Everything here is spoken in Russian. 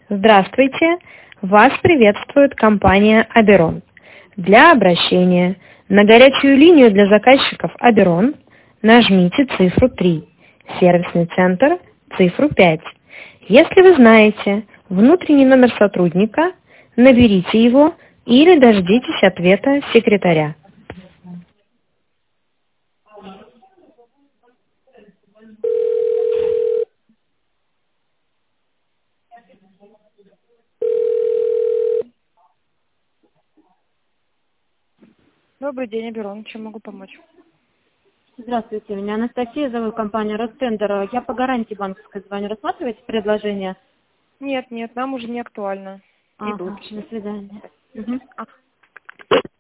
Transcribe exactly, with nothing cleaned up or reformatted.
Здравствуйте! Вас приветствует компания Аберон. Для обращения на горячую линию для заказчиков Аберон нажмите цифру три, сервисный центр цифру пять. Если вы знаете внутренний номер сотрудника, наберите его или дождитесь ответа секретаря. Добрый день, Аберон. Чем могу помочь? Здравствуйте, меня Анастасия зовут, компания Ростендер. Я по гарантии банковской звоню. Рассматриваете предложение? Нет, нет, нам уже не актуально. Идут. Ага, до свидания. Мгм.